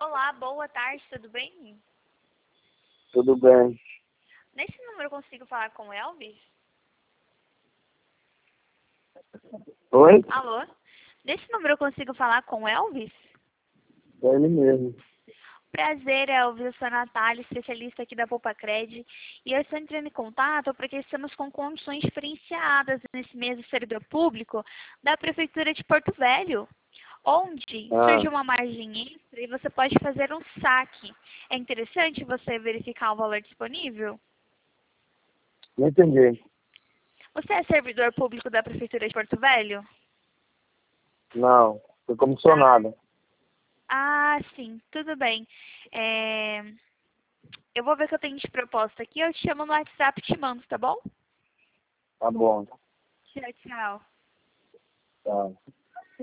Olá, boa tarde, tudo bem? Tudo bem. Nesse número eu consigo falar com o Elvis? Oi? Alô? Nesse número eu consigo falar com o Elvis? É ele mesmo. Prazer, Elvis. Eu sou a Natália, especialista aqui da Poupa-Cred. E eu estou entrando em contato porque estamos com condições diferenciadas nesse mês do servidor público da Prefeitura de Porto Velho, onde surge uma margem extra e você pode fazer um saque. É interessante você verificar o valor disponível? Não entendi. Você é servidor público da Prefeitura de Porto Velho? Não, foi comissionada. Ah, sim, tudo bem. Eu vou ver o que eu tenho de proposta aqui. Eu te chamo no WhatsApp e te mando, tá bom? Tá bom. Tchau, tchau. Tá.